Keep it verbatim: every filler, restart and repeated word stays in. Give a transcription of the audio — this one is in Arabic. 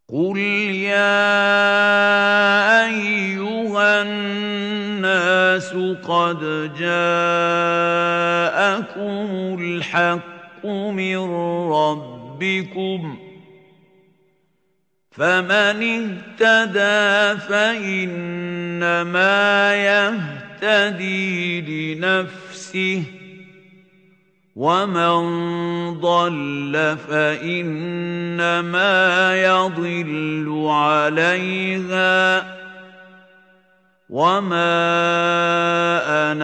قُلْ يَا أَيُّهَا النَّاسُ قَدْ جَاءَكُمُ الْحَقُّ مِن رَّبِّكُمْ ۖ فَمَنِ اهْتَدَىٰ فَإِنَّمَا يَهْتَدِي لِنَفْسِهِ ۖ وَمَن ضَلَّ فَإِنَّمَا يَضِلُّ عَلَيْهَا ۖ وَمَا أَنَا عَلَيْكُم بِوَكِيلٍ.